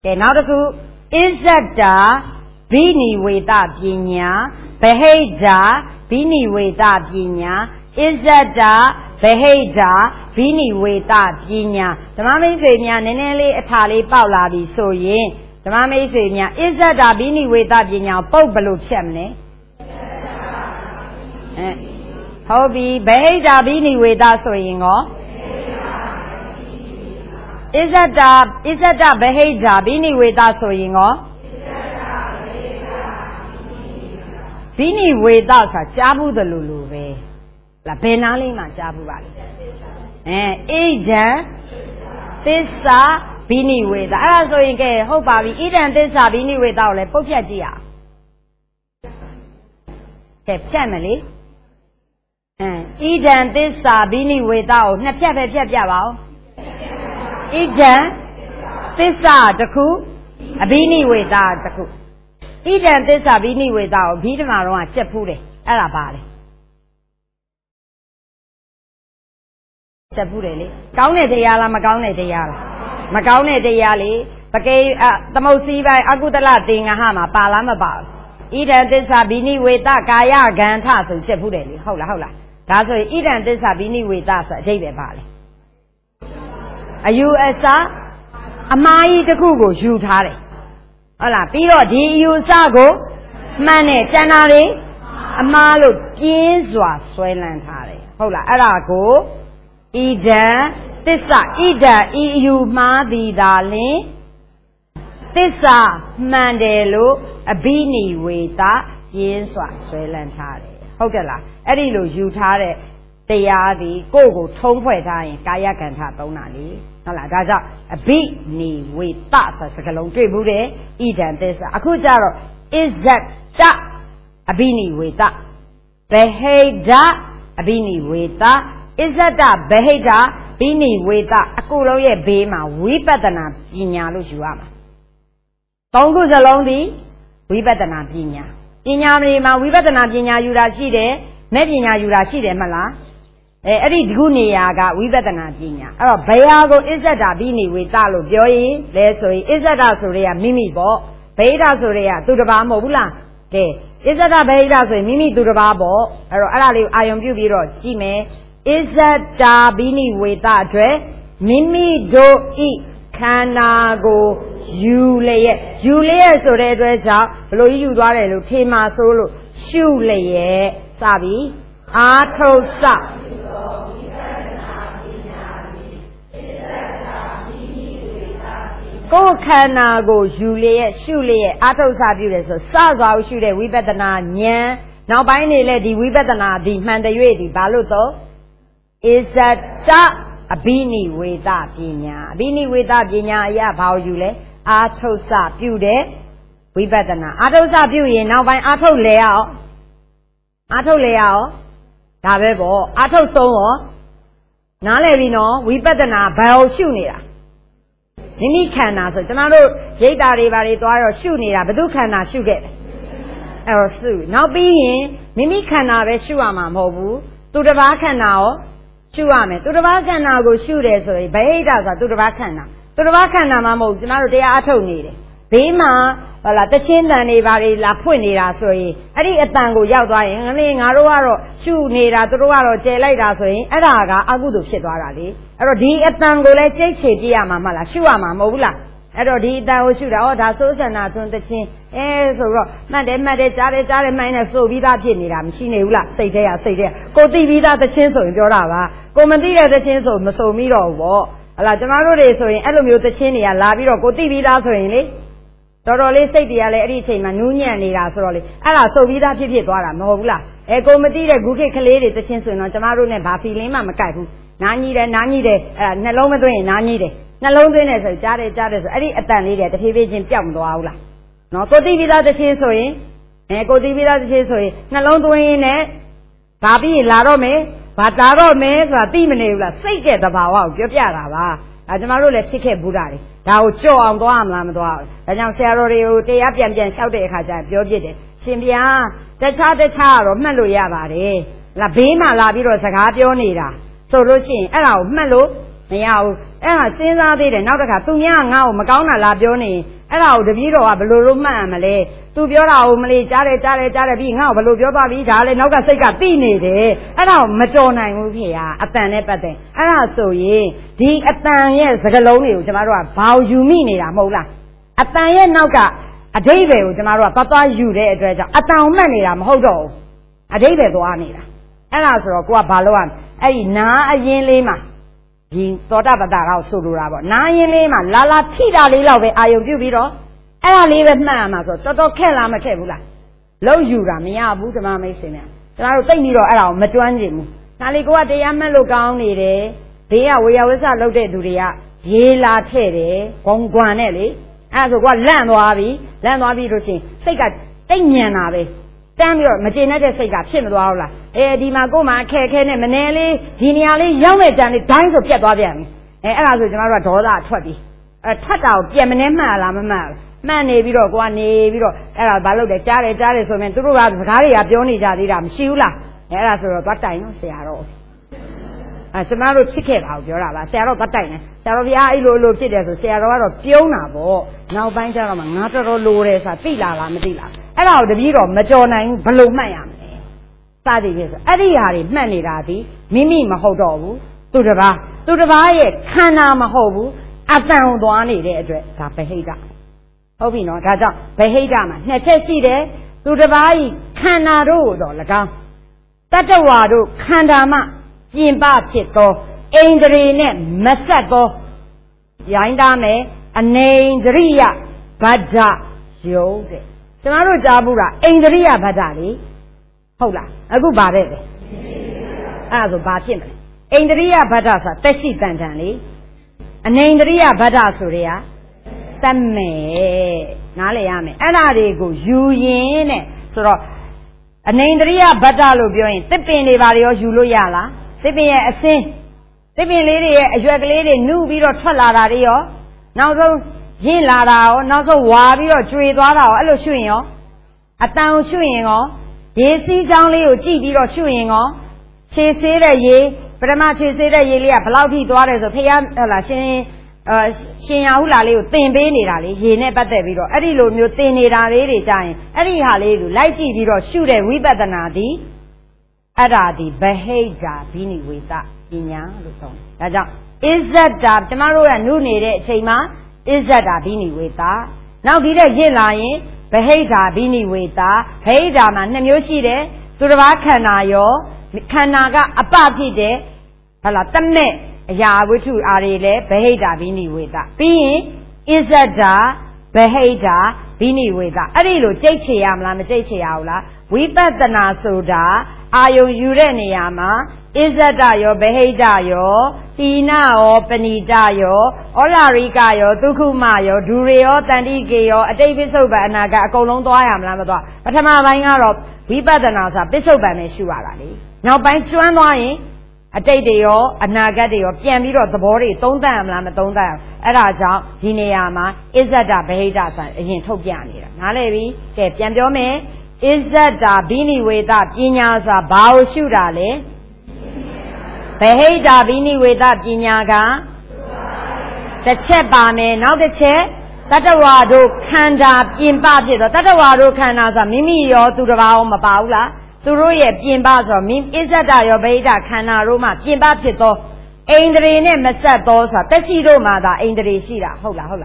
Okay, now the coup Izzata Bini Veda Pinya Beheda Bini Veda Pinya Izzata Beheda Bini Veda Pinya the Mami Senya Nenele Atali Paula so yin the Mami Senya Izzata Bini Veda Pinya Popolo Chemne Hobby Beheda Bini Veda so yingo Izzata Beheda Bini Veda so yingo Bini Veda sa Jabu the Lulu be La Penali ma Jabu Valley Ida Tissa Bini Veda I so in Gay Hope Ida and Tissa Bini Veda le Popiagia Family Ida and Tissa Bini Veda Napia Ida Tissa the coup a Bini Veda the coup Ida this a bini without beating around Chapule, Arabale. Chapule, Gaune de Yala, Magaune de Yala, Magaune de Yali, Bagay, the most by Agudala thing a hammer, Palama Bal. Ida this a bini without Gaya Gantas and Chapule, hola. That's why Ida this a bini with us at David Valley. Are you a Mai the Google shoot Harry? Hola, Piro di Usago, Mane, Janari, Amalu, Kinswa, Swayland Harry. Hola, Arago, Ida, EU Madi Darling, Tissa, Mandelo, a Bini Weta, Kinswa, Swayland Harry. Hola, Edilu, Utare, Tayadi, Gogo, Tongweta, Kaya Ganta Donali. That's a big knee with that's a long trip. Eat and this. Akujaro is that a beanie with that. Beheda a beanie with that. Is that beheda beanie with that? Akulo ye bema, we better not pinya lujuama. Don't go along the we better not pinya. Pinya, we better not pinya, you rashide, Medina, you rashide, mala. Eri Guniaga, we better not Gina. Oh, Bayago is that a bini with Talo Joy, let's say, is that a Soria Mimi Bo, Beta Soria to the Bamobula. Is that a Beta so Mimi to the Babo, or I am Bubiro, Jime, is that a bini with that dress? Mimi do eat, Canago, Julia, so red dress out, below you, Dware, Tima Solo, Shule, Sabi, Atosa. Go Cana go Juliet, Atosa Buddha, Saga shoot we better not Nyan. Now by any lady, we better not demand the Yedi Baluto. Is that a beanie with that Pina? Beanie with that Pina, yeah, how you lay Atosa Buddha, we better not. Atosa Buddha, now by Ato layout, Tabebo, Ato so, Nalevino, we better not bow shooting. Mimi canna, so tomorrow, Jada Rivari, or shooting, but do canna shoot it. Or sue. Now being Mimi canna, Shuama Mobu, to the Vacana, Shuame, to the Vacana go shoot it, so Bedas to the Vacana. To the Vacana, Mammo, tomorrow they are told. Bema, la Tachinda Nevari, La Punira, so Adi a tango Yadway, and Aruaro, shoe Nera, Truaro, Jelada, so Araga, Agudu Shedwaradi. Erodi a tango like Jaya Mamala, Shuama, Mola. Erodi, thou should order Susana to the chin. So, Madame, Jare, Minus, so Vida Pinira, Chinula, say there. Go Vida the chin so in Jorava. Go Mandira the chin so Miro war. La Jamaro, so in Elomu the Chinia, Labiro, go Vida so in Dorole say the Ality, Manunia, Nira, Soroli. Alla, so Vida Pipidora, Mola. Ego Madira, Guke Kaledi, the Chinson, Jamaro, and Papi Lima Macapu. Nani, Nalomadwin, Nani, Nalodwin as a Jade, Eddie Atani, the Pivage in Piamdoala. No, go Divida the Chinsoy, and go Divida the Chinsoy, Nalodwin, Papi, Larome, but Larome, Timina, say get the Bawa, Jopiara, Ajamaro, let's take a Budari. Now, Joe on Guam Lamadua, and now Sarah, they up and shouted Haja, Jodid, Simbia, the child of Meloyavare, La Bima, La Biro, Sagapionira. So, Lucien, hello, Melo, now, စဉ်းစားသေးတယ်နောက်တစ်ခါသူများငါ့ကိုမကောင်းတာလာပြောနေအဲ့ဒါကိုတပည့်တော်ကဘယ်လိုလုပ်မှတ်မလဲသူပြောတာကိုမလေးကြားတယ်ပြီးငါ့ကိုဘယ်လိုပြောသွားပြီဒါလည်းနောက်ကစိတ်ကသိနေတယ်အဲ့ဒါကိုမကြော်နိုင်ဘူးဖေဟာအတန်နဲ့ပတ်သက်အဲ့ဒါဆိုရင်ဒီအတန်ရဲ့စကားလုံးတွေကိုကျမတို့ကဘာယူမိနေတာမဟုတ်လားအတန်ရဲ့နောက်ကအဓိပ္ပာယ်ကိုကျမတို့ကသွားယူတဲ့အတွက်ကြောင့်အတန်ကိုမှတ်နေတာမဟုတ်တော့ဘူးအဓိပ္ပာယ်သွားနေတာအဲ့ဒါဆိုတော့ကိုကဘာလုပ်ရမလဲအဲ့ဒီနာအရင်လေးမှာဒီသောတာပတ္တရာကိုဆိုလိုတာပေါ့နာအရင်လေးမှာလာထိတာလေးလောက်ပဲအာယုံပြုပြီးတော့အဲ့ဒါလေးပဲမှတ်ရမှာဆိုတော်တော်ခက်လားမခက်ဘူးလားလုံးယူတာမရဘူးဓမ္မမိတ်ဆွေများကျမတို့သိပြီးတော့အဲ့ဒါကိုမကျွမ်းကျင်ဘူးဒါလေးကိုကတရားမှတ်လို့ကောင်းနေတယ်ဘေးကဝေယဝိဆလုပ်တဲ့သူတွေကရေးလာထဲ့တယ်ဂုံကွန်နဲ့လေအဲ့ဒါဆိုကိုကလန့်သွားပြီလို့ရှိရင်စိတ်ကတိတ်ညံတာပဲတမ်းပြီးတော့မကျေနပ်တဲ့စိတ်ကဖြစ်မသွားဘူးလားဒီမှာကို့မှာအခက်ခဲနဲ့မနေလေးဒီနေရာလေးရောက်တဲ့တန်လေးဒိုင်းဆိုပြတ်သွားပြန်ပြီအဲ့ဒါဆိုကျမတို့ကဒေါသထွက်ပြီထွက်တာကိုပြန်မနေမှတ်လားမမှတ်မှတ်နေပြီးတော့ကိုကနေပြီးတော့အဲ့ဒါဘာလုပ်တယ်ကြားတယ်ဆိုရင်သူတို့ကစကားတွေကပြောနေကြသေးတာမရှိဘူးလားအဲ့ဒါဆိုတော့သွားတိုင်တော့ဆရာတော်ကျမတို့ဖြစ်ခဲ့တာကိုပြောတာပါဆရာတော်သွားတိုင်တယ်ဆရာတော်ဗျာအဲ့လိုဖြစ်တယ်ဆိုဆရာတော်ကတော့ပြုံးတာပေါ့နောက်ပိုင်းကျတော့မှငါတော်လိုတယ်ဆိုတာသိလာလားမသိလားအဲ့ဒါကိုတပည့်တော်မကြော်နိုင်ဘူးဘယ်လိုမှတ်ရမလဲစသည်ဖြင့်ဆိုအဲ့ဒီဟာတွေမှတ်နေတာဒီမိမိမဟုတ်တော့ဘူးသူတစ်ပါးရဲ့ခန္ဓာမဟုတ်ဘူးအတန်သွားနေတဲ့အတွက်ဒါဗဟိတဟုတ်ပြီနော်ဒါကြောင့်ဗဟိတမှာနှစ်ချက်ရှိတယ်သူတစ်ပါးဤခန္ဓာတို့တော့၎င်းတတ္တဝါတို့ခန္ဓာမှပြင်ပဖြစ်သောအိန္ဒြေနဲ့မဆက်သောရိုင်းသားမယ်အနေန္ဒရိယဗဒ္ဒယုတ်တဲ့ကျမတို့ကြားဘူးလားအိန္ဒရိယဗဒ္ဒလေဟုတ်လားအခုဗါတဲ့လေအဲ့ဒါဆိုဘာဖြစ်မလဲအိန္ဒရိယဗဒ္ဒဆိုတာတက်ရှိတန်တန်လေအနေန္ဒရိယဗဒ္ဒဆိုတဲ့ဟာတတ်မယ်နားလည်ရမယ်အဲ့ဒါတွေကိုယူရင်တဲ့ဆိုတော့အနေန္ဒရိယဗဒ္ဒလို့ပြောရင်တစ်ပင်တွေဘာတွေရောယူလို့ရလားတစ်ပင်ရဲ့အစင်းတစ်ပင်လေးတွေရဲ့အရွက်ကလေးတွေနှုတ်ပြီးတော့ထွက်လာတာတွေရောနောက်ဆုံးရင့်လာတာရောနောက်ဆုံးဝါပြီးတော့ကျွေသွားတာရောအဲ့လိုရှုရင်ရောအတန်ကိုရှုရင်ရောရေစီးချောင်းလေးကိုကြည့်ပြီးတော့ရှုရင်ရောခြေဆေးတဲ့ရေပထမခြေဆေးတဲ့ရေလေးကဘယ်လောက်ထိသွားတယ်ဆိုဖေရဟုတ်လားရှင်ရဟုလာလေးကိုတင်ပေးနေတာလေရေနဲ့ပတ်သက်ပြီးတော့အဲ့ဒီလိုမျိုးတင်နေတာလေးတွေကြာရင်အဲ့ဒီဟာလေးကိုလိုက်ကြည့်ပြီးတော့ရှုတဲ့ဝိပဿနာဒီအဲ့ဒါဒီဗဟိတဘိနိဝေတပညာလို့ဆိုတယ်ဒါကြောင့်အစ္ဆဒာကျမတို့ကနုနေတဲ့အချိန်မှာအစ္ဆဒာဘိနိဝေတနောက်ဒီတဲ့ရင့်လာရင်ဗဟိတဘိနိဝေတဗဟိတမှာ2မျိုးရှိတယ်သူတစ်ပါးခန္ဓာရောခန္ဓာကအပဖြစ်တယ်ဟုတ်လားတမဲ့အရာဝိထုအားတွေလည်းဗဟိတဘိနိဝေတပြီးရင်အစ္ဆဒာဗဟိတဘိနိဝေတအဲ့ဒီလိုကြိတ်ချေရမလားမကြိတ်ချေရဘူးလားဝိပဿနာဆိုတာအာယုံယူတဲ့နေရာမှာအစ္ဆဒရောဗဟိတရောတိနာရောပဏိတရောဩလာရိကရောဒုက္ခမရောဒူရေရောတန္တိကေရောအတိတ်ပိစ္ဆုတ်ပံအနာကအကုန်လုံးသွားရမလားမသွားပထမပိုင်းကတော့ဝိပဿနာဆိုတာပိစ္ဆုတ်ပံနဲ့ရှုရတာလေနောက်ပိုင်းကျွမ်းသွားရင်အတိတ်တွေရောအနာဂတ်တွေရောပြန်ပြီးတော့သဘောတွေသုံးသပ်ရမလားမသုံးသပ်ရအဲ့ဒါကြောင့်ဒီနေရာမှာအစ္ဆဒဗဟိတဆိုတာအရင်ထုတ်ပြနေတာနားလည်ပြီကဲပြန်ပြောမယ်အစ္ဆဒဘိနိဝေတပညာဆိုတာဘာကိုရှုတာလဲဗဟိတဘိနိဝေတပညာကတစ်ချက်ပါမယ်နောက်တစ်ချက်တတ္တဝါတို့ခန္ဓာပြင်ပဖြစ်တော့တတ္တဝါတို့ခန္ဓာဆိုတာမိမိရောသူတစ်ပါးရောမပါဘူးလားသူတို့ရဲ့ပြင်ပဆိုတော့အစ္ဆဒရောဗဟိတခန္ဓာတို့မှပြင်ပဖြစ်သောအိန္ဒြေနဲ့မဆက်သောဆိုတာတက်ရှိတို့မှသာအိန္ဒြေရှိတာဟုတ်လား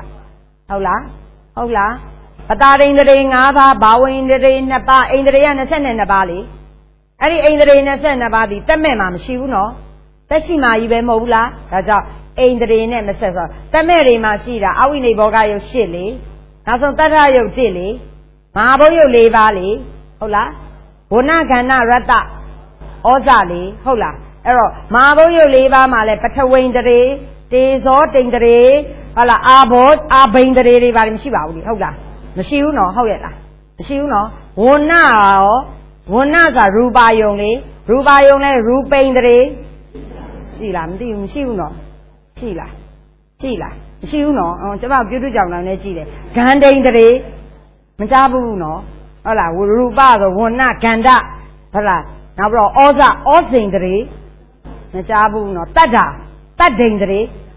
ပတာရိန္ဒြေ5ပါးဘာဝိန္ဒြေ2ပါးအိန္ဒြေက22ပါးလေအဲ့ဒီအိန္ဒြေ22ပါးဒီတက်မဲ့မှာမရှိဘူးနော်တက်ရှိမှကြီးပဲမဟုတ်ဘူးလားဒါကြောင့်အိန္ဒြေနဲ့မဆက်ဆိုတက်မဲ့တွေမှာရှိတာအဝိနိဘောဂယုတ်8လေနောက်ဆုံးတတ္ထယုတ်1လေမဟာဘုတ်ယုတ်4ပါးလေဟုတ်လားဝဏကဏရတ္တဩဇလေဟုတ်လားအဲ့တော့မဟာဘုတ်ယုတ်4ပါးမှာလဲပထဝိန္ဒြေတေဇောတိန္ဒြေဟုတ်လားအာဘောအာဘိန္ဒြေတွေပါမရှိပါဘူးလေဟုတ်လားမရှိဘူးနော်ဟုတ်ရဲ့လားမရှိဘူးနော်ဝဏရောဝဏကရူပါယုံလေရူပါယုံလဲရူပိန္ဒြေရှိလားမသိဘူးမရှိဘူးနော်ရှိလားမရှိဘူးနော်ကျွန်မပြုတ်ကြောင်တောင်နဲ့ကြည့်တယ်ဂန္ဓိန္ဒြေမကြားဘူးနော်ဟုတ်လားရူပဆိုဝဏကန္ဓဟုတ်လားနောက်ပြီးတော့ဩဇိန္ဒြေမကြားဘူးနော်တတ္တိန္ဒြေ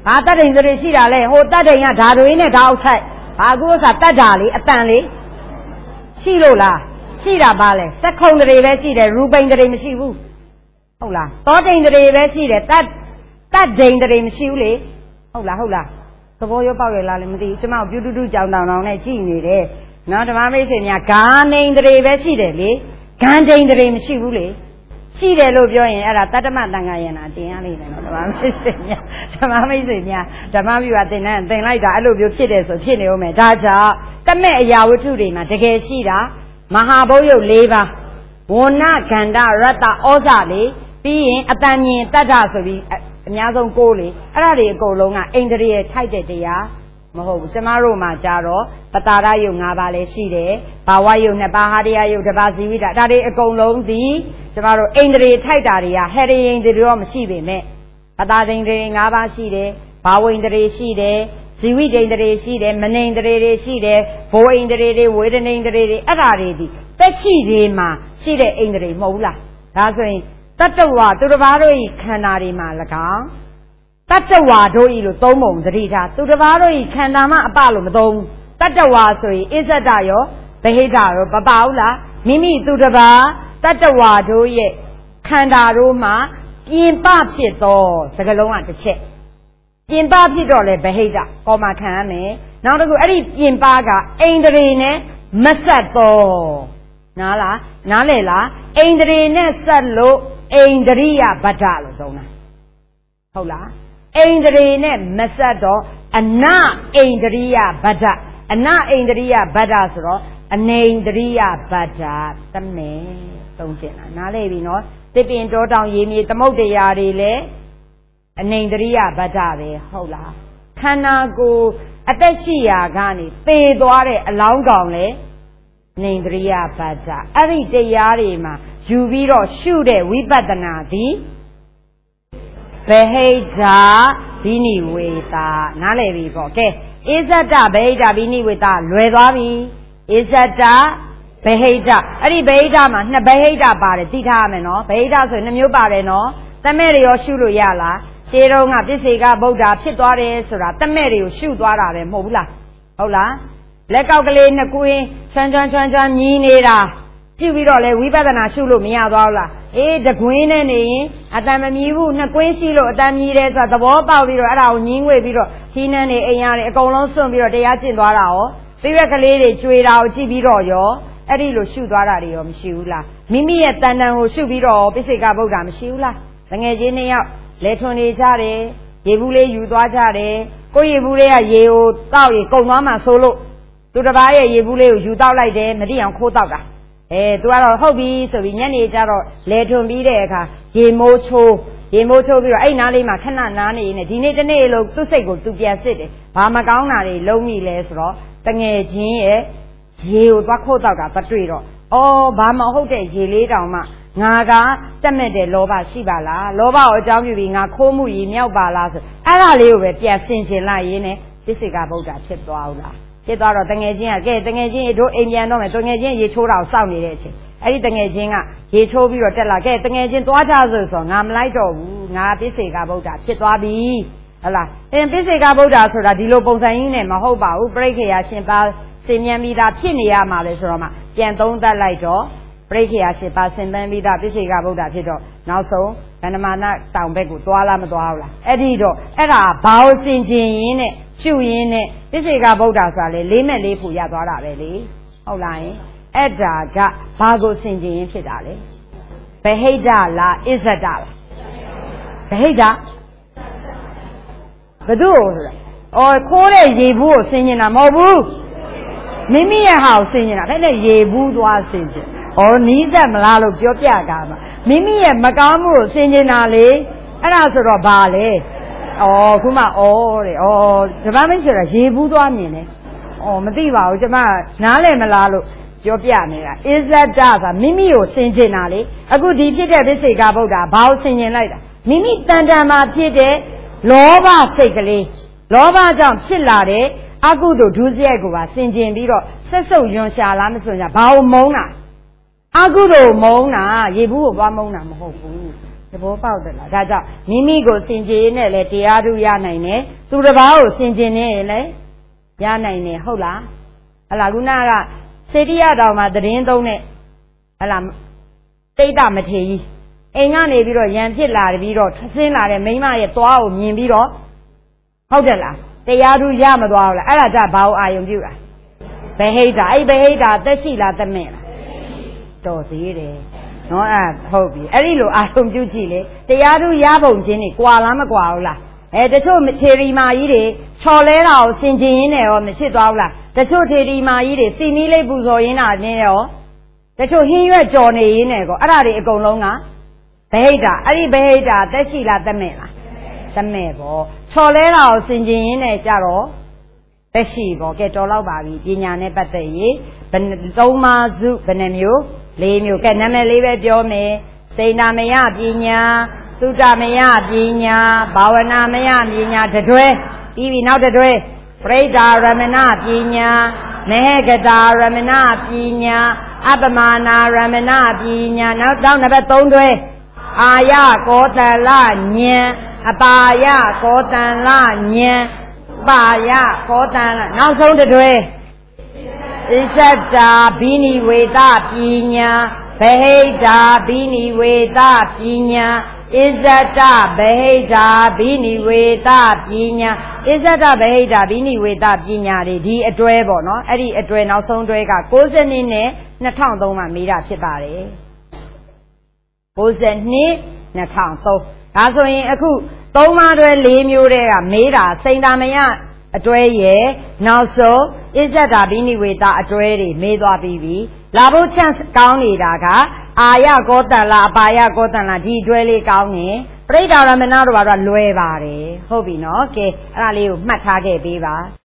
ဘာတတ်တိန်တွေရှိတာလဲဟိုတတ်တိန်ကဓာတွေနဲ့ဓာတ်ဆိုင်ဘာကူကတတ်တာလေအတန်လေရှိလို့လားရှိတာပါလဲစက်ခုံတွေပဲရှိတယ်ရူပိန်တွေမရှိဘူးဟုတ်လားတောတိန်တွေပဲရှိတယ်တတ်ဒိန်တွေမရှိဘူးလေဟုတ်လားသဘောရောပေါက်ရလားလည်းမသိဘူးကျမပြုတူတူကြောင်တောင်နဲ့ကြည့်နေတယ်နော်ဓမ္မမိတ်ဆွေများဂါနိန်တွေပဲရှိတယ်လေဂန်ဒိန်တွေမရှိဘူးလေရှိတယ်လို့ပြောရင်အဲ့ဒါတတ္တမတန်ခါယနာတင်ရလိမ့်မယ်နော်ဓမ္မမိတ်ဆွေများဓမ္မပြုကတင်လိုက်တာအဲ့လိုမျိုးဖြစ်တယ်ဆိုဖြစ်နေဦးမယ်ဒါကြောင့်တမဲ့အရာဝတ္ထုတွေမှာတကယ်ရှိတာမဟာဘုတ်ရုပ်၄ပါးဝဏ္ဏကန္တရတ္တဩဇလေပြီးရင်အတန်မြင်တတ္ထဆိုပြီးအများဆုံးကိုးလေအဲ့ဒါတွေအကုန်လုံးကအိန္ဒြေထိုက်တဲ့တရားမဟုတ်ဘူးကျမတို့မှာကြတော့ပတာရယုတ်၅ပါးလည်းရှိတယ်ဘာဝယုတ်2ပါးဟာတရားယုတ်1ပါးဇီဝိတဒါတွေအကုန်လုံးစီကျမတို့အိန္ဒြေထိုက်တာတွေကဟေရယိန္ဒြေတော့မရှိပေမဲ့ပတာဒိန္ဒြေ၅ပါးရှိတယ်ဘာဝိန္ဒြေရှိတယ်ဇီဝိဒိန္ဒြေရှိတယ်မနိန္ဒြေတွေရှိတယ်ဘိုးအိန္ဒြေတွေဝေဒနိန္ဒြေတွေအဲ့ဒါတွေဒီတက်ရှိတွေမှာရှိတဲ့အိန္ဒြေမဟုတ်ဘူးလားဒါဆိုရင်တတ္တဝါသူတစ်ပါးတို့ဤခန္ဓာတွေမှာ၎င်းတတ္တဝါတို့ဤလို့သုံးပုံသတိထားသူတစ်ပါးတို့ဤခန္ဓာမှအပလို့မသုံးတတ္တဝါဆိုရင်အစ္ဆဒရောဗဟိတရောမပါဘူးလားမိမိသူတစ်ပါးတတ္တဝါတို့ရဲ့ခန္ဓာတို့မှာပြင်ပဖြစ်သောစကားလုံးကတစ်ချက်ပြင်ပဖြစ်တော့လေဗဟိတကောမခံရမယ်နောက်တစ်ခုအဲ့ဒီပြင်ပကအိန္ဒြေနဲ့မဆက်တော့နားလေလားအိန္ဒြေနဲ့ဆက်လို့အိန္ဒြိယဗဒ္ဒလို့သုံးတာဟုတ်လားအိန္ဒြေနဲ့မဆက်တော့အနအိန္ဒြိယဗဒ္ဒအနအိန္ဒြိယဗဒ္ဒဆိုတော့အနေန္ဒြိယဗဒ္ဒတမဲသုံးကျင်တာနားလေပြီနော်တစ်ပင်တောတောင်ရေမြေသမုဒ္ဒရာတွေလည်းအနေန္ဒြိယဗဒ္ဒပဲဟုတ်လားခန္ဓာကိုယ်အသက်ရှိရာကနေသေသွားတဲ့အလောင်းကောင်လေနေန္ဒြိယဗဒ္ဒအဲ့ဒီတရားတွေမှာယူပြီးတော့ရှုတဲ့ဝိပဿနာသည်ဗဟိတဘိနိဝေတာနားလည်ပြီပေါ့ကဲဣဇဒဗဟိတဘိနိဝေတာလွယ်သွားပြီဣဇဒဗဟိတအဲ့ဒီဗဟိတမှာနှစ်ဗဟိတပါတယ်သိထားရမယ်နော်ဗဟိတဆိုရင်2မျိုးပါတယ်နော်တမဲ့တွေရောရှုလို့ရလားခြေတော်ကပစ္စေကဗုဒ္ဓဖြစ်သွားတယ်ဆိုတာတမဲ့တွေကိုရှုသွားတာပဲမဟုတ်ဘူးလားဟုတ်လားလက်ကောက်ကလေးနှစ်ကွင်းချွမ်းမြည်နေတာကြည့်ပြီးတော့လေဝိပဿနာရှုလို့မရသွားဘူးလားအေးတကွင်းနဲ့နေရင်အတန်မမြည်ဘူးနှစ်ကွင်းရှိလို့အတန်မြည်တယ်ဆိုတာသဘောပေါက်ပြီးတော့အဲ့ဒါကိုညင်းငွေပြီးတော့ခီးနှန်းနေအိမ်ရတွေအကုန်လုံးစွန့်ပြီးတော့တရားကျင့်သွားတာရောပြည့်ရက်ကလေးတွေကျွေတာကိုကြည့်ပြီးတော့ရောအဲ့ဒီလိုရှုသွားတာတွေရောမရှိဘူးလားမိမိရဲ့တန်တန်ကိုရှုပြီးတော့ပစ္စေကဗုဒ္ဓမရှိဘူးလားတငယ်ချင်း2ယောက်လဲထွန်နေကြတယ်ရေဘူးလေးယူသွားကြတယ်ကိုရေဘူးလေးကရေကိုတောက်ရေကုန်သွားမှဆိုလို့သူတစ်ပါးရဲ့ရေဘူးလေးကိုယူတောက်လိုက်တယ်မတိအောင်ခိုးတောက်တာသူကတော့ဟုတ်ပြီဆိုပြီးညနေကျတော့လဲထွန်ပြီးတဲ့အခါရေမိုးချိုးပြီးတော့အဲ့နားလေးမှာခဏနားနေနေဒီနေ့တစ်နေ့လုံးသူ့စိတ်ကိုသူပြန်စစ်တယ်ဘာမကောင်းတာတွေလုံးမိလဲဆိုတော့တငယ်ချင်းရဲ့ရေကိုသွားခိုးတောက်တာမတွေ့တော့ဘာမဟုတ်တဲ့ရေလေးတောင်မှငါကတက်မဲ့တဲ့လောဘရှိပါလားလောဘကိုအကြောင်းပြုပြီးငါခိုးမှုရေမြောက်ပါလားဆိုအဲ့ဒါလေးကိုပဲပြန်ဆင်ခြင်လိုက်ရင်းနဲ့ပစ္စေကဗုဒ္ဓဖြစ်သွားဘူးလားဖြစ်သွားတော့တငယ်ချင်းကတငယ်ချင်းတို့အိမ်ပြန်တော့မယ်တငယ်ချင်းရေချိုးတာကိုစောင့်နေတဲ့အချိန်အဲ့ဒီတငယ်ချင်းကရေချိုးပြီးတော့တက်လာတငယ်ချင်းသွားကြဆိုငါမလိုက်တော့ဘူးငါပစ္စေကဗုဒ္ဓဖြစ်သွားပြီဟုတ်လားပစ္စေကဗုဒ္ဓဆိုတာဒီလိုပုံစံကြီးနဲ့မဟုတ်ပါဘူးပြိက္ခယာရှင်ပါစင်မြန်ပြီးသားဖြစ်နေရမှာလေဆိုတော့မှပြန်သုံးသပ်လိုက်တော့ပြိက္ခယာရှင်ပါစင်ပန်းပြီးသားပစ္စေကဗုဒ္ဓဖြစ်တော့နောက်ဆုံးဗန္ဓမာနတောင်ဘက်ကိုသွားလားမသွားဘူးလားအဲ့ဒီတော့အဲ့ဒါဘာလို့စင်ကျင်ရင်းနဲ့ရှုရင်းနဲ့ပစ္စေကဗုဒ္ဓဆိုတာလေလေးမဲ့လေးဖူရသွားတာပဲလေဟုတ်လားယင်အဲ့ဒါကဘာကိုစင်ကျင်ရင်းဖြစ်တာလဲဗဟိတလားအစ္ဆဒလားဗဟိတဘယ်သူ့ဆိုတာခိုးတဲ့ရေဘူးကိုဆင်ကျင်တာမဟုတ်ဘူးမိမိရဲ့ဟာကိုဆင်ကျင်တာဘယ်နဲ့ရေဘူးသွားဆင်ကျင်နီးစက်မလားလို့ပြောပြတာမှာမိမိရဲ့မကောင်းမှုကိုဆင်ကျင်တာလေအဲ့ဒါဆိုတော့ဘာလဲခုမှတဲ့ဓမ္မမိတ်ဆိုတာရေဘူးသွားမြင်တယ်မသိပါဘူးကျမနားလည်မလားလို့ပြောပြနေတာအစ္ဆဒဆိုတာမိမိကိုဆင်ကျင်တာလေအခုဒီဖြစ်တဲ့ပစ္စေကဗုဒ္ဓဘာကိုဆင်ကျင်လိုက်တာမိမိတန်တန်မှာဖြစ်တဲ့လောဘစိတ်ကလေးလောဘကြောင့်ဖြစ်လာတဲ့အကုသိုလ်ဒုစရိုက်ကိုပါဆင်ကျင်ပြီးတော့ဆက်ဆုပ်ယွန်ရှာလားမဆိုကြဘာကိုမုန်းတာအကုသိုလ်မုန်းတာရေဘူးကိုသွားမုန်းတာမဟုတ်ဘူးဘောပေါက်တယ်လားဒါကြောင့်မိမိကိုစင်ကြယ်နဲ့လေတရားဓုရနိုင်တယ်သူတစ်ပါးကိုစင်ကြယ်နေလေရနိုင်တယ်ဟုတ်လားဟလာခုနကစေတိရတော်မှာသတင်းသုံးနဲ့ဟလာတိတ်တမထေကြီးအိမ်ကနေပြီးတော့ရံဖြစ်လာပြီးတော့ဆင်းလာတဲ့မိမရဲ့သွားကိုမြင်ပြီးတော့ဟုတ်တယ်လားတရားဓုရမသွားဘူးလားအဲ့ဒါကြဘာကိုအာယုံပြုတာဘဟိတာအဲ့ဘဟိတာသက်ရှိလားသက်မဲ့လားတော်သေးတယ်နော်အဲ့ဟုတ်ပြီအဲ့ဒီလိုအာယုံပြုကြည့်လေတရားဓုရပုံချင်းနေကွာလားမကွာဘူးလားတချို့ထေရီမာကြီးတွေချော်လဲတာကိုစင်ကျင်ရင်းနဲ့ရောမဖြစ်သွားဘူးလားတချို့ထေရီမာကြီးတွေစီမီလေးပူဇော်ရင်းတာနဲ့ရောတချို့ဟင်းရွက်ကြော်နေရင်းနဲ့ကောအဲ့ဒါတွေအကုန်လုံးကဘဟိတာအဲ့ဒီဘဟိတာသက်ရှိလားသက်မဲ့လားသက်မဲ့ပေါ့ချော်လဲတာကိုစင်ကျင်ရင်းနဲ့ကြတော့သက်ရှိပေါ့ကဲတော်တော့ပါပြီပညာနဲ့ပတ်သက်ရင်သုံးပါးစုဘယ်နှမျိုး၄မျိုးကဲနာမည်လေးပဲပြောမယ်စေနာမယပညာသုတမယပညာဘာဝနာမယပညာတတွဲပြီးပြီနောက်တတွဲပရိဒါရမဏပညာမဟေကတာရမဏပညာအပမာနာရမဏပညာနောက်နံပါတ်3တွဲအာယကောတလဉာဏ်အပါယကောတလဉာဏ်ပါယကောတလနောက်ဆုံးတတွဲဣဇတ္တာဘိနိဝေဒပညာဘဟိတာဘိနိဝေဒပညာဣဇတ္တဗဟိတာဘိနိဝေဒပညာဣဇတ္တဗဟိတာဘိနိဝေဒပညာတွေဒီအတွဲပေါ့နော်အဲ့ဒီအတွဲနောက်ဆုံးတွဲက60နှစ်နဲ့2003မှာမေးတာဖြစ်ပါတယ်60နှစ်2003ဒါဆိုရင်အခု3ပါးတွဲ4မျိုးတည်းကမေးတာစိန်တာမယအတွဲရဲ့နောက်ဆုံးဣဇတ္တာဘိနိဝေဒအတွဲတွေမေးသွားပြီးပြီလာဖို့ chance ကောင်းနေတာကအာယကောတလအပါယကောတလဒီအတွဲလေးကောင်းနေပရိဒါရမဏတို့ကတော့လွယ်ပါတယ်ဟုတ်ပြီနော်ကဲအဲ့ဒါလေးကိုမှတ်ထားခဲ့ပေးပါ